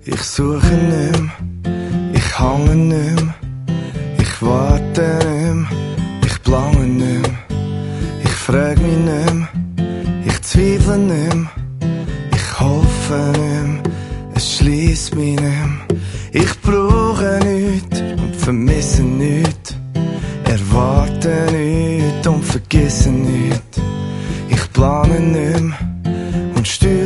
Ich suche nimm, ich hange nimm, ich warte nimm, ich plange nimm, ich frag mich nimm, ich zweifle nimm, ich hoffe nimm, es schliesst mich nimm. Ich brauche nichts und vermisse nichts, erwarte nichts und vergesse nichts. Ich plane nimm und steuere